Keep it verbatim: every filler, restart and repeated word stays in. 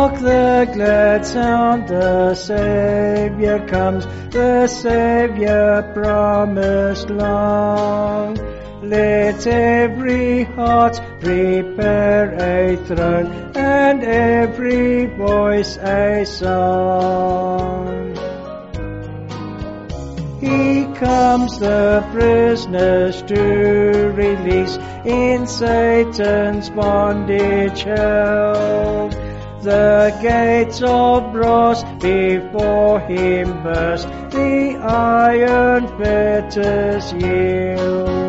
Hark the glad sound, the Saviour comes, the Saviour promised long. Let every heart prepare a throne, and every voice a song. He comes the prisoners to release, in Satan's bondage held. The gates of brass before him burst, the iron fetters yield.